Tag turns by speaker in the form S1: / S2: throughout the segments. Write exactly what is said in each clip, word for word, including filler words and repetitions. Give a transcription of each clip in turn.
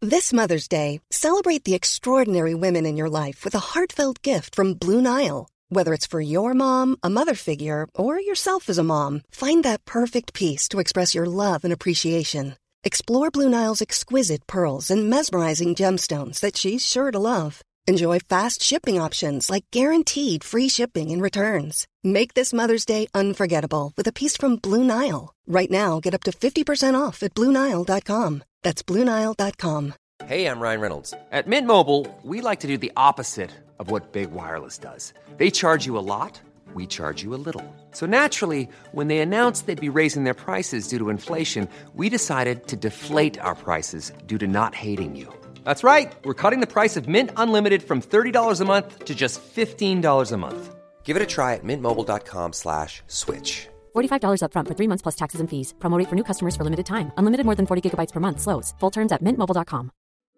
S1: This Mother's Day, celebrate the extraordinary women in your life with a heartfelt gift from Blue Nile. Whether it's for your mom, a mother figure, or yourself as a mom, find that perfect piece to express your love and appreciation. Explore Blue Nile's exquisite pearls and mesmerizing gemstones that she's sure to love. Enjoy fast shipping options like guaranteed free shipping and returns. Make this Mother's Day unforgettable with a piece from Blue Nile. Right now, get up to fifty percent off at blue nile dot com. That's blue nile dot com.
S2: Hey, I'm Ryan Reynolds. At Mint Mobile, we like to do the opposite of what Big Wireless does. They charge you a lot, we charge you a little. So naturally, when they announced they'd be raising their prices due to inflation, we decided to deflate our prices due to not hating you. That's right. We're cutting the price of Mint Unlimited from thirty dollars a month to just fifteen dollars a month. Give it a try at mintmobile.com slash switch.
S3: forty-five dollars up front for three months plus taxes and fees. Promo rate for new customers for limited time. Unlimited more than forty gigabytes per month. Slows full terms at mint mobile dot com.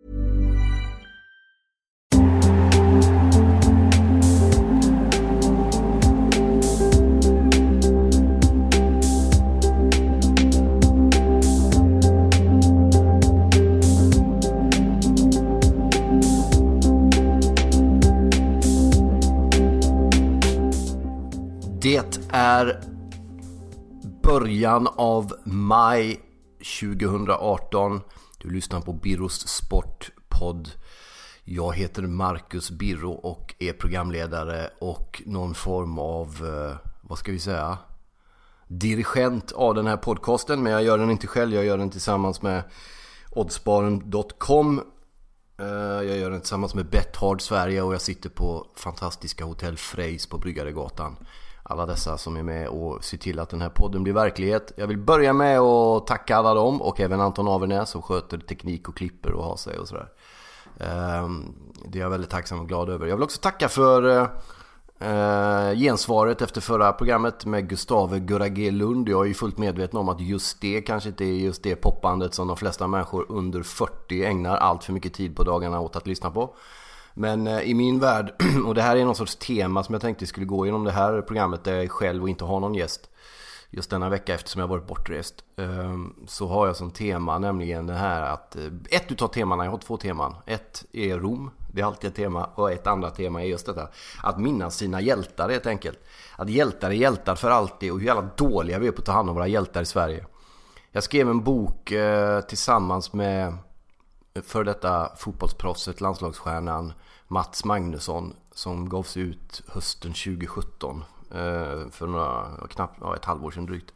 S4: Det är början av maj tjugohundraarton. Du lyssnar på Birros Sportpodd. Jag heter Marcus Birro och är programledare och någon form av, vad ska vi säga, dirigent av den här podcasten. Men jag gör den inte själv, jag gör den tillsammans med oddsbaren dot com. Jag gör den tillsammans med Bethard Sverige och jag sitter på fantastiska Hotell Freys på Bryggaregatan. Alla dessa som är med och ser till att den här podden blir verklighet. Jag vill börja med att tacka alla dem och även Anton Avernäs som sköter teknik och klipper och har sig och sådär. Det är jag väldigt tacksam och glad över. Jag vill också tacka för gensvaret efter förra programmet med Gustave Gurage Lund. Jag är ju fullt medveten om att just det kanske inte är just det poppandet som de flesta människor under fyrtio ägnar allt för mycket tid på dagarna åt att lyssna på. Men i min värld, och det här är någon sorts tema som jag tänkte skulle gå igenom det här programmet där jag är själv och inte har någon gäst just denna vecka eftersom jag varit bortrest, så har jag som tema nämligen det här att ett utav temana, jag har två teman. Ett är Rom, det är alltid ett tema, och ett andra tema är just detta att minnas sina hjältar helt enkelt. Att hjältar är hjältar för alltid och hur jävla dåliga vi är på att ta hand om våra hjältar i Sverige. Jag skrev en bok tillsammans med för detta fotbollsproffset, landslagsstjärnan Mats Magnusson som gavs ut hösten tjugosjutton för några, knappt ja, ett halvår sedan drygt.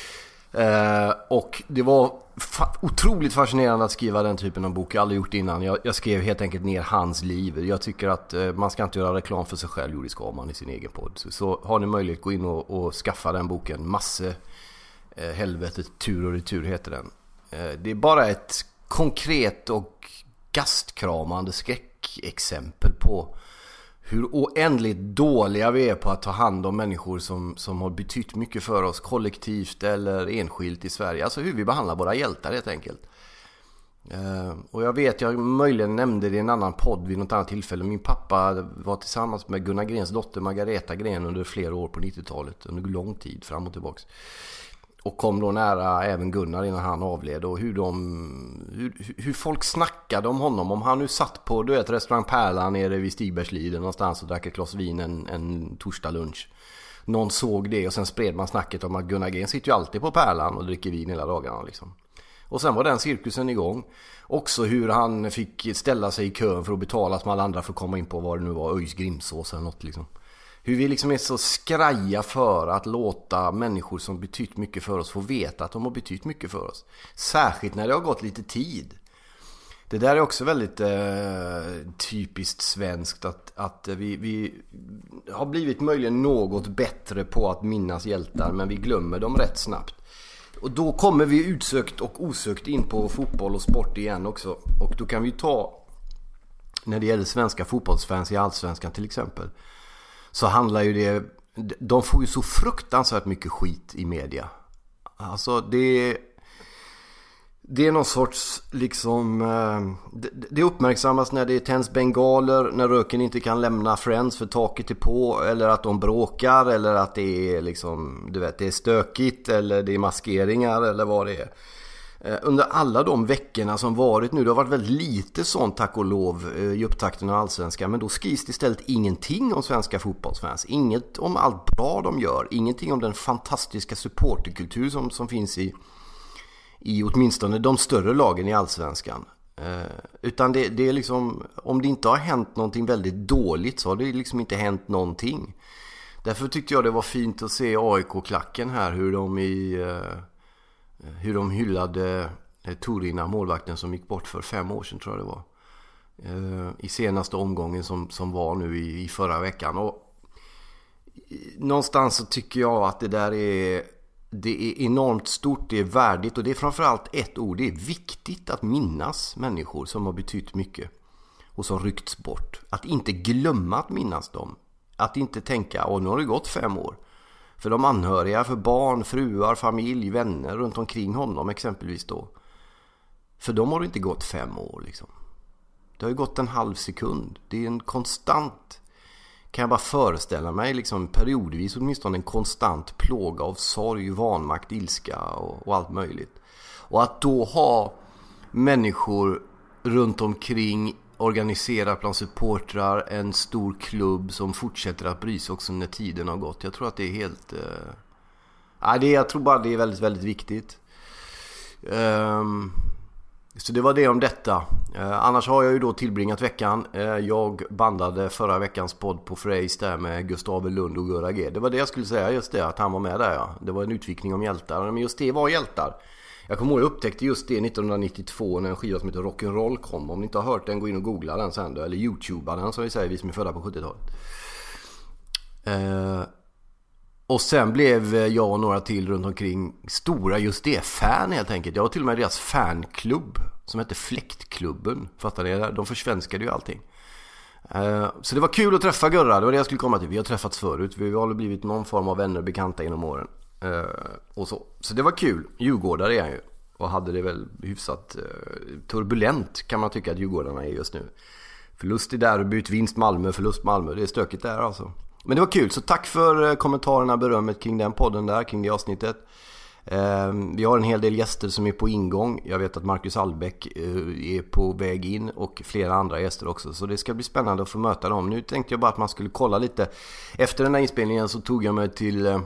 S4: Och det var fa- otroligt fascinerande att skriva den typen av bok. Jag har aldrig gjort det innan. Jag, jag skrev helt enkelt ner hans liv. Jag tycker att man ska inte göra reklam för sig själv. Jo, det ska man i sin egen podd. Så, så har ni möjlighet, gå in och, och skaffa den boken. Masse eh, helvetet, tur och retur heter den. Eh, det är bara ett konkret och gastkramande skräckexempel på hur oändligt dåliga vi är på att ta hand om människor som, som har betytt mycket för oss kollektivt eller enskilt i Sverige. Alltså hur vi behandlar våra hjältar helt enkelt. Uh, och jag vet, jag möjligen nämnde det i en annan podd vid något annat tillfälle. Min pappa var tillsammans med Gunnar Grens dotter Margareta Gren under flera år på nittiotalet. Under lång tid fram och tillbaks. Och kom då nära även Gunnar innan han avled. Och hur, de, hur, hur folk snackade om honom. Om han nu satt på du vet, restaurang Pärlan nere vid Stigbergsliden någonstans och drack ett glas vin en, en torsdag lunch. Någon såg det och sen spred man snacket om att Gunnar Gren sitter ju alltid på Pärlan och dricker vin hela dagarna liksom. Och sen var den cirkusen igång. Också hur han fick ställa sig i kön för att betala som alla andra för att komma in på vad det nu var, Öjs Grimsås eller något liksom. Hur vi liksom är så skraja för att låta människor som betytt mycket för oss få veta att de har betytt mycket för oss. Särskilt när det har gått lite tid. Det där är också väldigt eh, typiskt svenskt att, att vi, vi har blivit möjligen något bättre på att minnas hjältar, men vi glömmer dem rätt snabbt. Och då kommer vi utsökt och osökt in på fotboll och sport igen också. Och då kan vi ta, när det gäller svenska fotbollsfans i Allsvenskan till exempel, så handlar ju det, de får ju så fruktansvärt mycket skit i media. Alltså det det är någon sorts liksom det, det uppmärksammas när det tänds bengaler, när röken inte kan lämna Friends för taket är på, eller att de bråkar, eller att det är liksom, du vet, det är stökigt, eller det är maskeringar eller vad det är. under alla de veckorna som varit nu, det har varit väldigt lite sånt, tack och lov, i upptakten av Allsvenskan, men då skrivs det istället ingenting om svenska fotbollsfans, inget om allt bra de gör, ingenting om den fantastiska supporterkultur som, som finns i, i åtminstone de större lagen i Allsvenskan. Eh, utan det, det är liksom, om det inte har hänt någonting väldigt dåligt så har det liksom inte hänt någonting. Därför tyckte jag det var fint att se A I K-klacken här, hur de i eh, hur de hyllade eh, Torina, målvakten som gick bort för fem år sedan tror jag det var, eh, i senaste omgången som, som var nu i, i förra veckan. Och någonstans så tycker jag att det där är det är enormt stort, det är värdigt, och det är framförallt ett ord, det är viktigt att minnas människor som har betytt mycket och som ryckts bort. Att inte glömma att minnas dem. Att inte tänka, åh nu har det gått fem år. För de anhöriga, för barn, fruar, familj, vänner runt omkring honom exempelvis då. För de har det inte gått fem år liksom. Det har ju gått en halv sekund. Det är en konstant, kan jag bara föreställa mig, liksom periodvis åtminstone en konstant plåga av sorg, vanmakt, ilska och, och allt möjligt. Och att då ha människor runt omkring, organiserat bland supportrar, en stor klubb som fortsätter att bry sig också när tiden har gått. Jag tror att det är helt... Eh... Ja, det, jag tror bara det är väldigt, väldigt viktigt. Um... Så det var det om detta. Eh, annars har jag ju då tillbringat veckan. Eh, jag bandade förra veckans podd på Freys där med Gustav Lund och Gurra G. Det var det jag skulle säga, just det, att han var med där. Ja. Det var en utvikning om hjältar. Men just det var hjältar. Jag kommer ihåg, jag upptäckte just det nittonhundranittiotvå när en skiva som heter Rock'n'Roll kom. Om ni inte har hört den, gå in och googla den sen då. Eller YouTubea den, som vi säger, vi som är födda på sjuttiotalet. Eh... Och sen blev jag och några till runt omkring stora just det fan helt enkelt. Jag var till och med deras fanklubb som hette Fläktklubben. Fattar ni det? De försvenskade ju allting. Uh, så det var kul att träffa Gurra. Det var det jag skulle komma till. Vi har träffats förut. Vi har blivit någon form av vänner, bekanta genom åren. Uh, och så. så det var kul. Djurgårdare är jag ju. Och hade det väl hyfsat uh, turbulent kan man tycka att Djurgårdarna är just nu. Förlust i derby, vinst Malmö, förlust Malmö. Det är stökigt där alltså. Men det var kul, så tack för kommentarerna, berömmet kring den podden där, kring det avsnittet. Eh, vi har en hel del gäster som är på ingång. Jag vet att Marcus Albeck eh, är på väg in och flera andra gäster också. Så det ska bli spännande att få möta dem. Nu tänkte jag bara att man skulle kolla lite. Efter den här inspelningen så tog jag mig till, eh,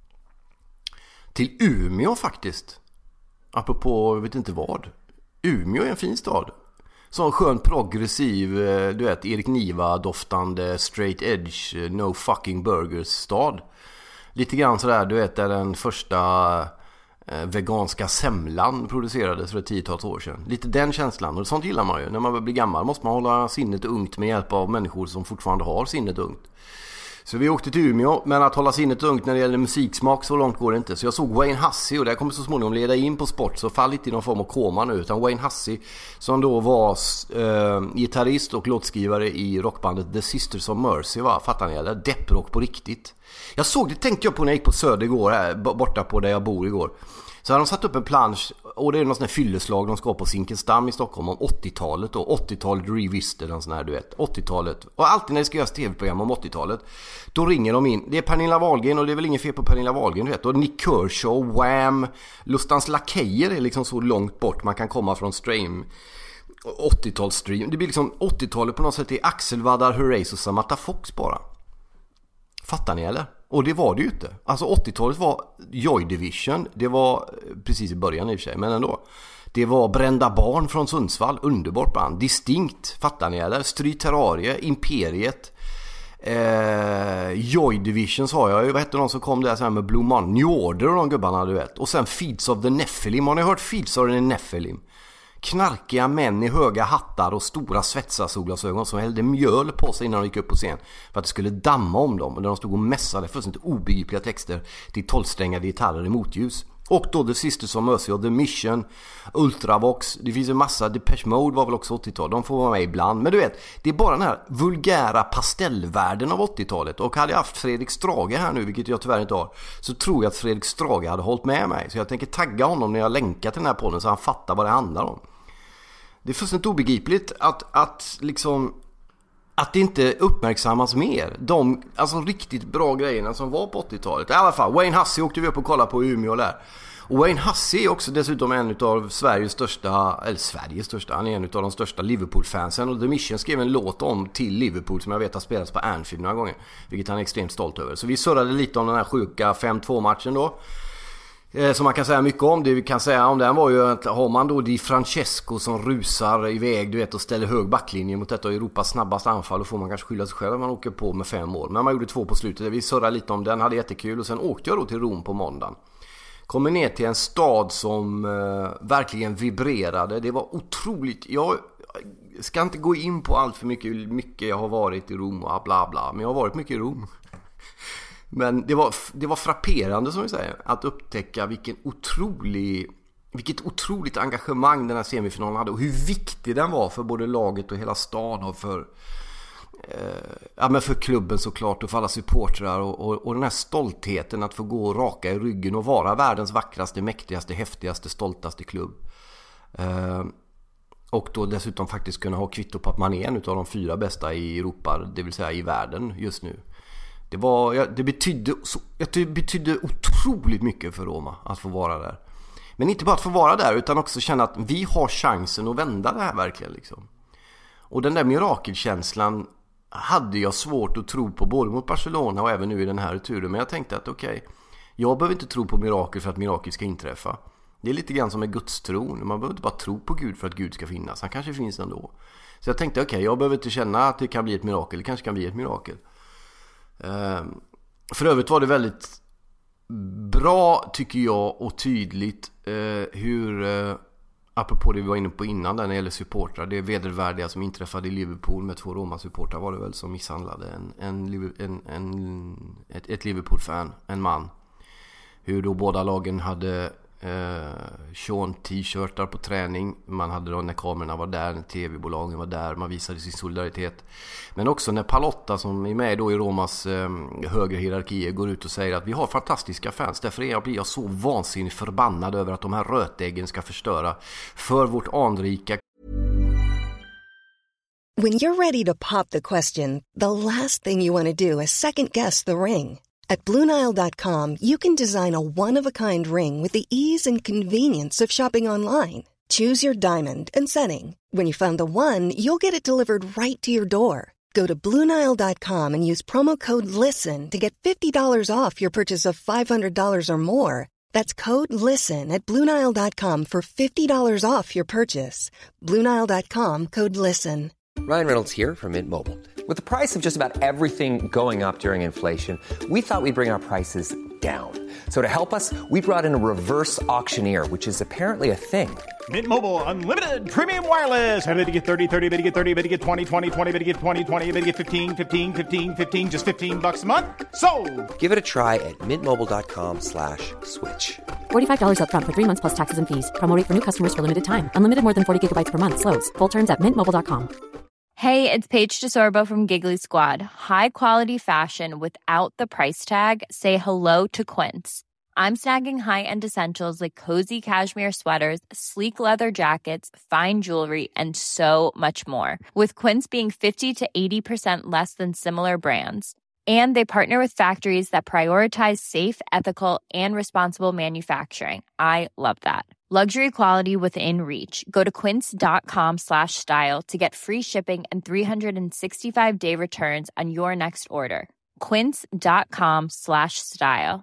S4: till Umeå faktiskt. Apropå, jag vet inte vad. Umeå är en fin stad. Sån skön progressiv, du vet, Erik Niva-doftande straight edge, no fucking burgers stad. Lite grann sådär, du vet, där den första eh, veganska semlan producerades för ett tiotals år sedan. Lite den känslan, och sånt gillar man ju. När man blir gammal måste man hålla sinnet ungt med hjälp av människor som fortfarande har sinnet ungt. Så vi åkte till Umeå, men att hålla sinnet ungt när det gäller musiksmak, så långt går det inte. Så jag såg Wayne Hussey, och det kommer så småningom leda in på sport, så fall inte i någon form av koma nu. Utan Wayne Hussey, som då var eh, gitarrist och låtskrivare i rockbandet The Sisters of Mercy, va? Fattar ni eller? Depprock på riktigt. Jag såg det, tänkte jag på när jag gick på Söder igår, här, borta på där jag bor igår. Så hade de satt upp en plansch, och det är någon sån här fylleslag de ska på Zinkensdamm i Stockholm om åttiotalet då. åttiotalet revisited, en sån här, du vet, åttiotalet. Och alltid när det ska göras tv-program om åttiotalet, då ringer de in. Det är Pernilla Wahlgren, och det är väl ingen fel på Pernilla Wahlgren, du vet. Och Nick Kershaw, Wham, Lustans Lakejer är liksom så långt bort man kan komma från stream. åttiotalsstream. Det blir liksom åttiotalet på något sätt i Axel Vadar Hurrays och Samantha Fox bara. Fattar ni eller? Och det var det ju inte. Alltså åttiotalet var Joy Division. Det var precis i början i och för sig, men ändå. Det var Brända Barn från Sundsvall. Underbart band. Distinkt, fattar ni eller? Stry Terrarie, Imperiet. Eh, Joy Division sa jag ju. Vad hette de som kom där så här med Blue Man? New Order och de gubbarna, du vet. Och sen Feeds of the Nephilim. Har ni hört Feeds of the Nephilim? Knarkiga män i höga hattar och stora svetsasolglasögon som hällde mjöl på sig innan de gick upp på scen för att det skulle damma om dem, och när de stod och mässade fullständigt obegripliga texter till tolvsträngade gitarrer i motljus. Och då The Sisters of Mercy och The Mission, Ultravox, det finns en massa. Depeche Mode var väl också åttiotal, de får vara med ibland. Men du vet, det är bara den här vulgära pastellvärlden av åttiotalet. Och hade jag haft Fredrik Strage här nu, vilket jag tyvärr inte har, så tror jag att Fredrik Strage hade hållit med mig. Så jag tänker tagga honom när jag länkar till den här podden så han fattar vad det handlar om. Det är fullständigt obegripligt att, att liksom att det inte uppmärksammas mer. De alltså riktigt bra grejerna som var på åttiotalet. I alla fall, Wayne Hussey åkte vi upp och kollade på i Umeå där. Och Wayne Hussey är också dessutom en av Sveriges största, eller Sveriges största, han är en av de största Liverpool-fansen. Och The Mission skrev en låt om till Liverpool som jag vet har spelats på Anfield några gånger, vilket han är extremt stolt över. Så vi surrade lite om den här sjuka fem två matchen då. Eh, som man kan säga mycket om. Det vi kan säga om den var ju att har man då Di Francesco som rusar iväg, du vet, och ställer hög backlinje mot detta Europas snabbaste anfall, då får man kanske skylla sig själv om man åker på med fem mål. Men man gjorde två på slutet. Vi surrade lite om den, hade jättekul. Och sen åkte jag då till Rom på måndagen. Kommer ner till en stad som eh, verkligen vibrerade. Det var otroligt. Jag ska inte gå in på allt för mycket, mycket jag har varit i Rom och bla bla. Men jag har varit mycket i Rom. Men det var, det var frapperande, som vi säger, att upptäcka vilken otrolig, vilket otroligt engagemang den här semifinalen hade. Och hur viktig den var för både laget och hela stan och för... Ja, men för klubben såklart och för alla supportrar och, och, och den här stoltheten att få gå raka i ryggen och vara världens vackraste, mäktigaste, häftigaste, stoltaste klubb. Eh, och då dessutom faktiskt kunna ha kvitto på att man är en av de fyra bästa i Europa, det vill säga i världen just nu. Det, var, ja, det, betydde, så, det betydde otroligt mycket för Roma att få vara där. Men inte bara att få vara där utan också känna att vi har chansen att vända det här verkligen liksom. Och den där mirakelkänslan hade jag svårt att tro på både mot Barcelona och även nu i den här turen. Men jag tänkte att okej, okay, jag behöver inte tro på mirakel för att mirakel ska inträffa. Det är lite grann som med Guds tron. Man behöver inte bara tro på Gud för att Gud ska finnas. Han kanske finns ändå. Så jag tänkte okej, okay, jag behöver inte känna att det kan bli ett mirakel. Det kanske kan bli ett mirakel. Um, för övrigt var det väldigt bra, tycker jag, och tydligt uh, hur... Uh, apropå det vi var inne på innan där när det gäller supportrar, det vedervärdiga som inträffade i Liverpool med två Roma-supportrar var det väl som misshandlade en, en, en, en, ett, ett Liverpool-fan, en man. Hur då båda lagen hade eh, Sean t-shirtar på träning. Man hade då när kamerorna var där, när tv-bolagen var där, man visade sin solidaritet. Men också när Palotta, som är med då i Romas eh, högre hierarkier, går ut och säger att vi har fantastiska fans. Därför är jag, blir jag så vansinnigt förbannad över att de här rötäggen ska förstöra för vårt anrika.
S1: When you're ready to pop the question, the last thing you want to do is second guess the ring. At Blue Nile dot com, you can design a one-of-a-kind ring with the ease and convenience of shopping online. Choose your diamond and setting. When you find the one, you'll get it delivered right to your door. Go to Blue Nile dot com and use promo code LISTEN to get fifty dollars off your purchase of five hundred dollars or more. That's code LISTEN at Blue Nile dot com for fifty dollars off your purchase. Blue Nile dot com, code LISTEN.
S2: Ryan Reynolds here from Mint Mobile. With the price of just about everything going up during inflation, we thought we'd bring our prices down. So to help us, we brought in a reverse auctioneer, which is apparently a thing.
S5: Mint Mobile Unlimited Premium Wireless. How to get thirty, thirty, how to get thirty, how to get twenty, twenty, twenty, how to get twenty, twenty, how to get fifteen, fifteen, fifteen, fifteen, just fifteen bucks a month? Sold!
S2: Give it a try at mintmobile.com slash switch.
S3: forty-five dollars up front for three months plus taxes and fees. Promo rate for new customers for limited time. Unlimited more than forty gigabytes per month. Slows full terms at mint mobile dot com.
S6: Hey, it's Paige DeSorbo from Giggly Squad. High quality fashion without the price tag. Say hello to Quince. I'm snagging high-end essentials like cozy cashmere sweaters, sleek leather jackets, fine jewelry, and so much more. With Quince being fifty to eighty percent less than similar brands. And they partner with factories that prioritize safe, ethical, and responsible manufacturing. I love that. Luxury quality within reach. Go to quince.com slash style to get free shipping and three sixty-five day returns on your next order. Quince.com slash style.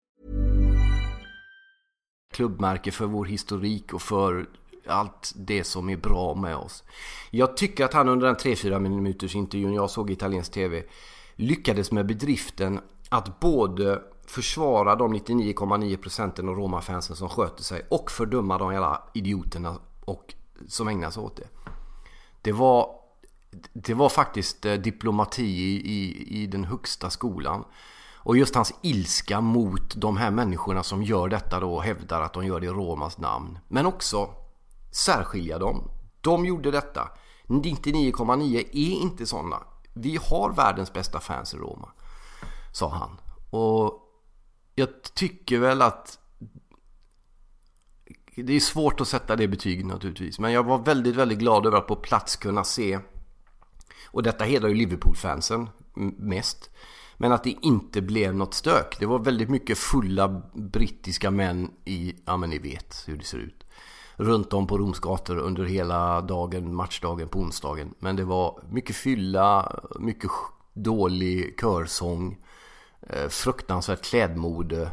S4: Klubbmärke för vår historik och för allt det som är bra med oss. Jag tycker att han under den tre fyra minuters intervjun jag såg i italiensk tv lyckades med bedriften att både försvara de nittionio komma nio procent av Roma-fansen som sköter sig och fördöma de hela idioterna och som ägnar sig åt det. Det var, det var faktiskt diplomati i, i, i den högsta skolan. Och just hans ilska mot de här människorna som gör detta då och hävdar att de gör det i Romas namn. Men också särskilja dem. De gjorde detta. nittionio komma nio är inte sådana. Vi har världens bästa fans i Roma, sa han. Och jag tycker väl att det är svårt att sätta det betyget naturligtvis. Men jag var väldigt, väldigt glad över att på plats kunna se, och detta hedrar ju Liverpool-fansen mest, Men att det inte blev något stök. Det var väldigt mycket fulla brittiska män i, ja men ni vet hur det ser ut, runt om på Roms gator under hela dagen, matchdagen på onsdagen. Men det var mycket fylla, mycket dålig körsång, eh, fruktansvärt klädmode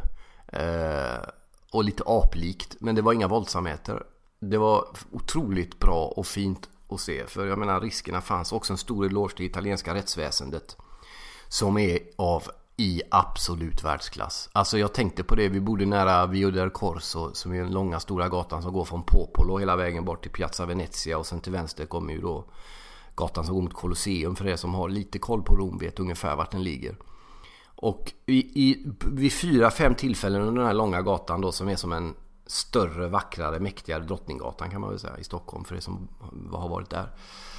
S4: eh, och lite aplikt. Men det var inga våldsamheter. Det var otroligt bra och fint att se. För jag menar, riskerna fanns också. En stor eloge till italienska rättsväsendet som är av i absolut världsklass. Alltså jag tänkte på det, vi bodde nära Via del Corso, som är den långa stora gatan som går från Popolo hela vägen bort till Piazza Venezia, och sen till vänster kommer ju då gatan som går mot Colosseum. För er som har lite koll på Rom vet ungefär vart den ligger. Och i, i, vid fyra, fem tillfällen under den här långa gatan då, som är som en större, vackrare, mäktigare Drottninggatan kan man väl säga i Stockholm för er som har varit där,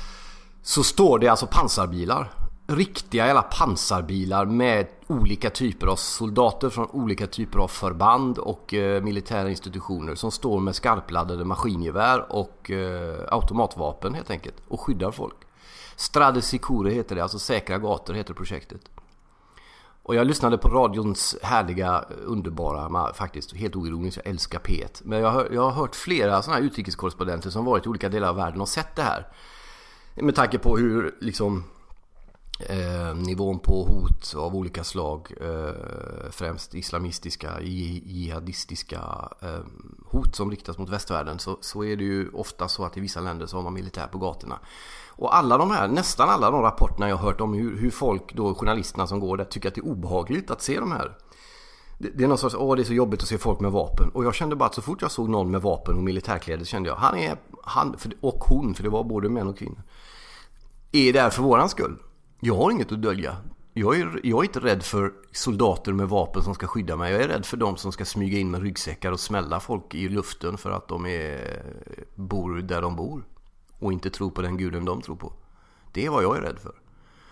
S4: så står det alltså pansarbilar. Riktiga jävla pansarbilar med olika typer av soldater från olika typer av förband och eh, militära institutioner som står med skarpladdade maskingevär och eh, automatvapen helt enkelt och skyddar folk. Strade Sicure heter det, alltså säkra gator heter projektet. Och jag lyssnade på radions härliga, underbara, faktiskt helt oironiskt, jag älskar P ett. Men jag har, jag har hört flera sådana här utrikeskorrespondenter som varit i olika delar av världen och sett det här. Med tanke på hur liksom Eh, nivån på hot av olika slag, eh, främst islamistiska, jihadistiska eh, hot som riktas mot västvärlden, så, så är det ju ofta så att i vissa länder så har man militär på gatorna. Och alla de här, nästan alla de rapporterna jag har hört om hur, hur folk, då journalisterna som går där, tycker att det är obehagligt att se de här. Det, det är någon sorts, åh det är så jobbigt att se folk med vapen. Och jag kände bara att så fort jag såg någon med vapen och militärkläder kände jag, han är, han, och hon, för det var både män och kvinnor, är där för våran skull. Jag har inget att dölja. Jag är, jag är inte rädd för soldater med vapen som ska skydda mig. Jag är rädd för de som ska smyga in med ryggsäckar och smälla folk i luften för att de är, bor där de bor och inte tror på den guden de tror på. Det är vad jag är rädd för.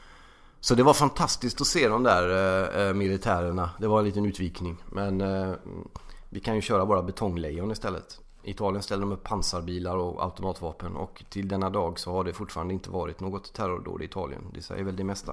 S4: Så det var fantastiskt att se de där eh, militärerna. Det var en liten utvikning. Men eh, vi kan ju köra bara betonglejon istället. I Italien ställer de upp pansarbilar och automatvapen, och till denna dag så har det fortfarande inte varit något terrordåd i Italien. Det säger väl det mesta.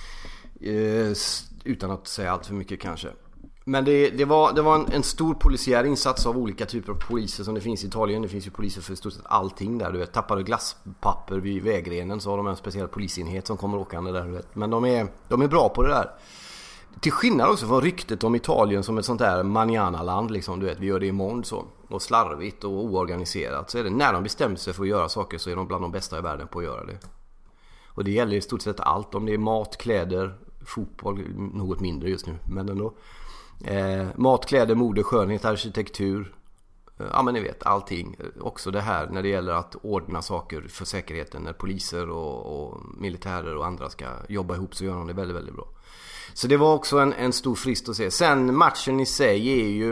S4: Eh, utan att säga allt för mycket kanske. Men det, det var, det var en, en stor polisiär insats av olika typer av poliser som det finns i Italien. Det finns ju poliser för i stort sett allting där. Du vet, tappar du glasspapper vid vägrenen så har de en speciell polisenhet som kommer åkande där. Du vet. Men de är, de är bra på det där. Till skillnad också från ryktet om Italien som ett sånt där manjana-land, liksom, du vet, vi gör det imorgon så, och slarvigt och oorganiserat, så är det när de bestämmer sig för att göra saker så är de bland de bästa i världen på att göra det. Och det gäller i stort sett allt, om det är mat, kläder, fotboll, något mindre just nu, men ändå. Eh, mat, kläder, mode, skönhet, arkitektur, eh, ja men ni vet, allting. Också det här när det gäller att ordna saker för säkerheten, när poliser och, och militärer och andra ska jobba ihop, så gör de det väldigt, väldigt bra. Så det var också en, en stor frist att se. Sen matchen i sig är ju,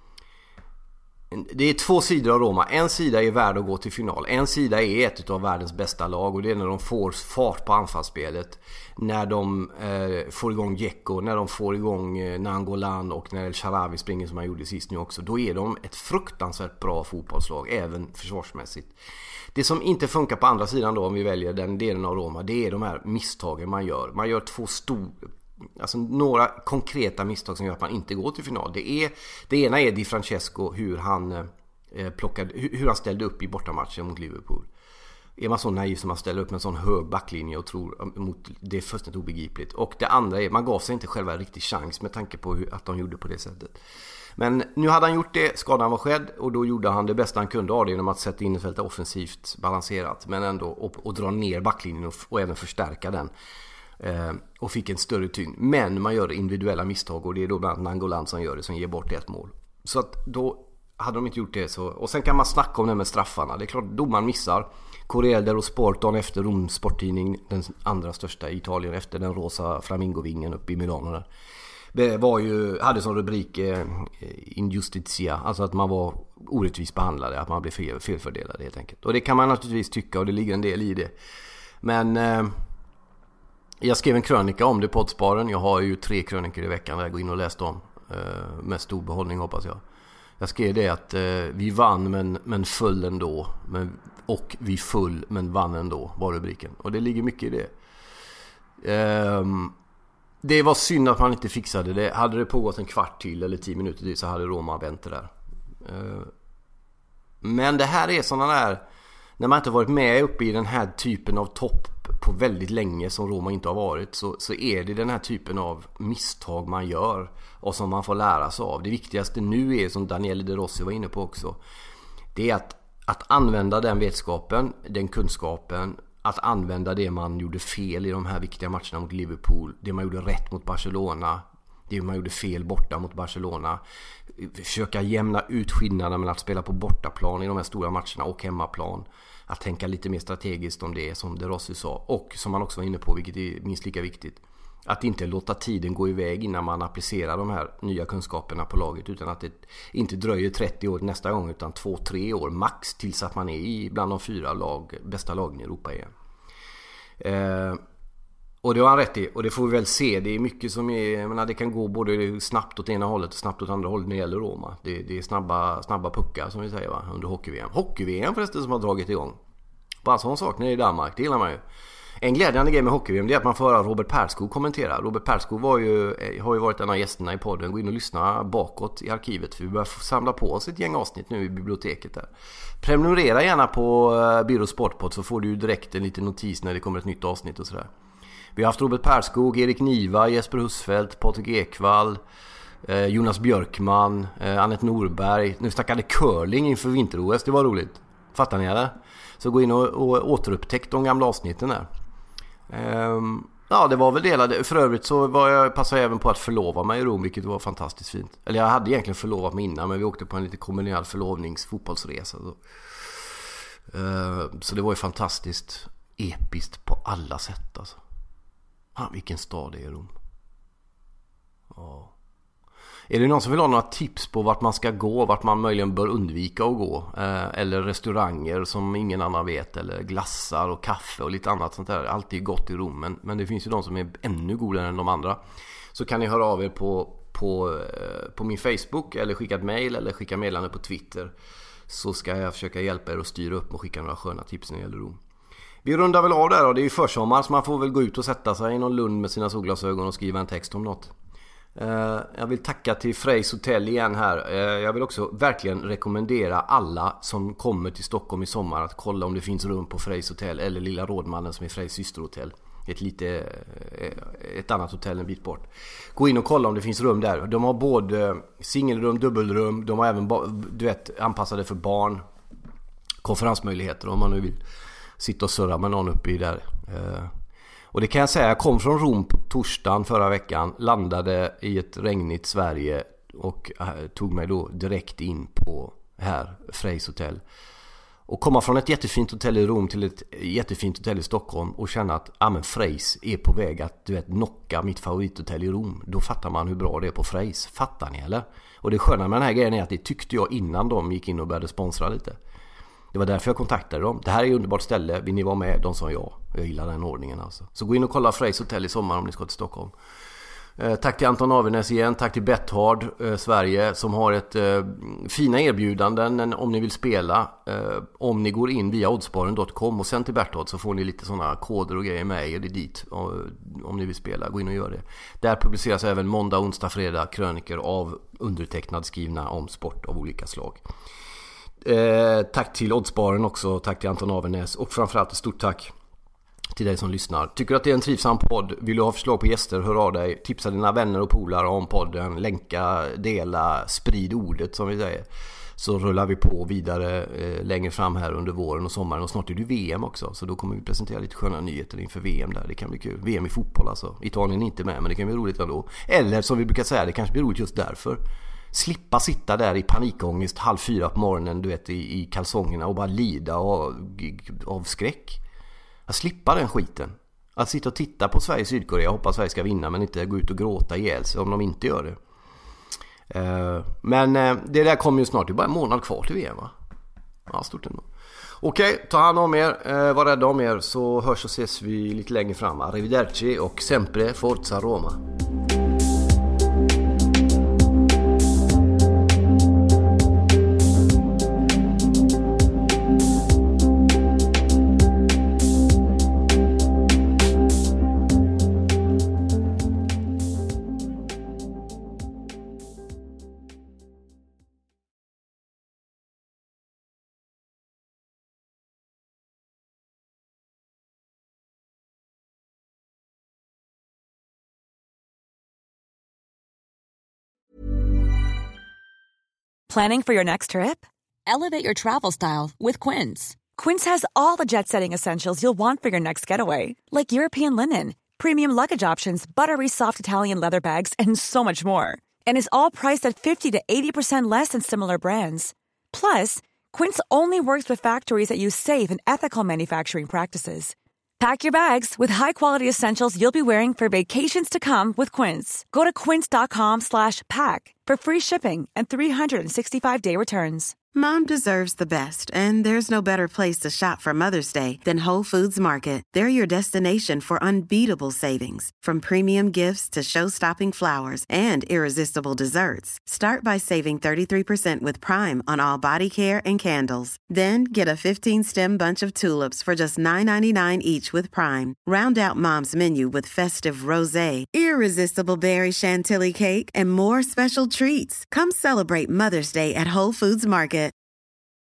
S4: det är två sidor av Roma. En sida är värd att gå till final. En sida är ett av världens bästa lag, och det är när de får fart på anfallsspelet. När de eh, får igång Dzeko, när de får igång eh, Nangolan och när El Shaarawy springer som han gjorde sist nu också. Då är de ett fruktansvärt bra fotbollslag, även försvarsmässigt. Det som inte funkar på andra sidan då, om vi väljer den delen av Roma, det är de här misstagen man gör. Man gör två stora, alltså några konkreta misstag som gör att man inte går till final. Det är, det ena är Di Francesco, hur han eh, plockade, hur, hur han ställde upp i bortamatchen mot Liverpool. Är man så naiv som man ställer upp en sån hög backlinje och tror mot, det är först inte obegripligt. Och det andra är, man gav sig inte själva en riktig chans med tanke på hur, att de gjorde på det sättet. Men nu hade han gjort det, skadan var skedd, och då gjorde han det bästa han kunde av det genom att sätta in fältet offensivt balanserat, men ändå och, och dra ner backlinjen och, och även förstärka den. Eh, och fick en större tyngd. Men man gör individuella misstag, och det är då bland annat Nangolan som gör det, som ger bort ett mål. Så att då hade de inte gjort det så. Och sen kan man snacka om det med straffarna. Det är klart domaren missar. Corriere dello Sport dagen efter, Roms sporttidning, den andra största i Italien efter den rosa flamingovingen uppe i Milano där. Det var ju, hade som rubrik eh, injustitia, alltså att man var orättvist behandlade, att man blev fel, felfördelad helt enkelt. Och det kan man naturligtvis tycka, och det ligger en del i det. Men eh, jag skrev en krönika om det på Poddsparen. Jag har ju tre krönikor i veckan där jag går in och läste om. Eh, med stor behållning hoppas jag. Jag skrev det att eh, vi vann men, men föll ändå. Men, och vi full men vann ändå, var rubriken. Och det ligger mycket i det. Eh, det var synd att man inte fixade det. Hade det pågått en kvart till eller tio minuter till så hade Roma vänt det där. Men det här är sådana där, när man inte varit med uppe i den här typen av topp på väldigt länge som Roma inte har varit, så, så är det den här typen av misstag man gör och som man får lära sig av. Det viktigaste nu är, som Daniele De Rossi var inne på också, det är att, att använda den vetskapen, den kunskapen, att använda det man gjorde fel i de här viktiga matcherna mot Liverpool, det man gjorde rätt mot Barcelona, det man gjorde fel borta mot Barcelona. Försöka jämna ut skillnaden mellan att spela på bortaplan i de här stora matcherna och hemmaplan. Att tänka lite mer strategiskt om det, som De Rossi sa. Och som man också var inne på, vilket är minst lika viktigt, att inte låta tiden gå iväg innan man applicerar de här nya kunskaperna på laget, utan att det inte dröjer trettio år nästa gång, utan två tre år max tills att man är i bland de fyra lag, bästa lagen i Europa igen. Eh, och det har han rätt i, och det får vi väl se. Det är mycket som är, jag menar, det kan gå både snabbt åt ena hållet och snabbt åt andra hållet när det gäller Roma. Det, det är snabba, snabba puckar som vi säger, va? Under hockey-V M. Hockey-V M förresten som har dragit igång. Bara sån sak nere i Danmark, det gillar man ju. En glädjande grej med hockey-V M, det är att man får höra Robert Perskog kommentera. Robert Perskog var ju, har ju varit en av gästerna i podden. Gå in och lyssna bakåt i arkivet, för vi börjar samla på oss ett gäng avsnitt nu i biblioteket där. Prenumerera gärna på Byrå Sportpod, så får du direkt en liten notis när det kommer ett nytt avsnitt och sådär. Vi har haft Robert Perskog, Erik Niva, Jesper Husfeldt, Patrik Ekvall, eh, Jonas Björkman, eh, Annette Norberg. Nu snackade curling inför vinter-O S, det var roligt. Fattar ni eller? Så gå in och, och återupptäck de gamla avsnitten där. Ehm, ja, det var väl delade. För övrigt så var jag, passade jag även på att förlova mig i Rom, vilket var fantastiskt fint. Eller jag hade egentligen förlovat mig innan, men vi åkte på en lite kombinerad förlovningsfotbollsresa. Så. Ehm, så det var ju fantastiskt episkt på alla sätt alltså. Ah, vilken stad det är Rom. Ja. Är det någon som vill ha några tips på vart man ska gå, vart man möjligen bör undvika att gå? Eh, eller restauranger som ingen annan vet, eller glassar och kaffe och lite annat sånt där. Allt är gott i Rom, men, men det finns ju de som är ännu godare än de andra. Så kan ni höra av er på, på, eh, på min Facebook, eller skicka ett mejl, eller skicka meddelande på Twitter. Så ska jag försöka hjälpa er att styra upp och skicka några sköna tips när det gäller Rom. Vi rundar väl av där, och det är ju försommar, så man får väl gå ut och sätta sig i någon lund med sina solglasögon och skriva en text om något. Uh, jag vill tacka till Frejs Hotel igen här. uh, Jag vill också verkligen rekommendera alla som kommer till Stockholm i sommar att kolla om det finns rum på Frejs Hotel eller Lilla Rådmannen, som är Frejs systerhotell. Ett lite ett annat hotell en bit bort. Gå in och kolla om det finns rum där. De har både singelrum, dubbelrum. De har även, du vet, anpassade för barn. Konferensmöjligheter om man nu vill sitta och surra med någon uppe i där. Och det kan jag säga, jag kom från Rom på torsdagen förra veckan, landade i ett regnigt Sverige och tog mig då direkt in på här Frejs Hotel. Och komma från ett jättefint hotell i Rom till ett jättefint hotell i Stockholm och känna att ah, men Frejs är på väg att, du vet, knocka mitt favorithotell i Rom. Då fattar man hur bra det är på Frejs. Fattar ni eller? Och det sköna med den här grejen är att det tyckte jag innan de gick in och började sponsra lite. Det var därför jag kontaktade dem. Det här är ett underbart ställe. Vill ni vara med? De sa ja. Jag gillar den ordningen alltså. Så gå in och kolla Frejs Hotel i sommar om ni ska till Stockholm. Eh, tack till Anton Avenäs igen. Tack till Betthard eh, Sverige som har ett eh, fina erbjudanden om ni vill spela. Eh, om ni går in via oddsbaren dot com och sen till Betthard så får ni lite sådana koder och grejer med er dit och, om ni vill spela. Gå in och gör det. Där publiceras även måndag, onsdag, fredag kröniker av undertecknad skrivna om sport av olika slag. Eh, tack till Oddsbaren också, tack till Anton Avenäs och framförallt ett stort tack till dig som lyssnar. Tycker att det är en trivsam podd, vill du ha förslag på gäster, hör av dig, tipsa dina vänner och polare om podden, länka, dela, sprid ordet som vi säger, så rullar vi på vidare eh, längre fram här under våren och sommaren, och snart är det V M också, så då kommer vi presentera lite sköna nyheter inför V M där, det kan bli kul. V M i fotboll alltså, Italien är inte med, men det kan bli roligt ändå, eller som vi brukar säga, det kanske blir roligt just därför. Slippa sitta där i panikångest halv fyra på morgonen, du vet, i, i kalsongerna och bara lida av, av skräck. Att slippa den skiten. Att sitta och titta på Sverige Sydkorea, hoppas Sverige ska vinna, men inte gå ut och gråta ihjäl sig om de inte gör det. Uh, men uh, det där kommer ju snart, det är bara en månad kvar till V M, va? Ja, stort ändå. Okej, ta hand om er, uh, var rädda om er, så hörs och ses vi lite längre fram. Arrivederci och sempre forza Roma.
S7: Planning for your next trip? Elevate your travel style with Quince. Quince has all the jet-setting essentials you'll want for your next getaway, like European linen, premium luggage options, buttery soft Italian leather bags, and so much more. And is all priced at fifty to eighty percent less than similar brands. Plus, Quince only works with factories that use safe and ethical manufacturing practices. Pack your bags with high-quality essentials you'll be wearing for vacations to come with Quince. Go to quince.com slash pack for free shipping and three sixty-five day returns.
S8: Mom deserves the best, and there's no better place to shop for Mother's Day than Whole Foods Market. They're your destination for unbeatable savings, from premium gifts to show-stopping flowers and irresistible desserts. Start by saving thirty-three percent with Prime on all body care and candles. Then get a fifteen-stem bunch of tulips for just nine ninety-nine each with Prime. Round out Mom's menu with festive rosé, irresistible berry chantilly cake, and more special treats. Come celebrate Mother's Day at Whole Foods Market.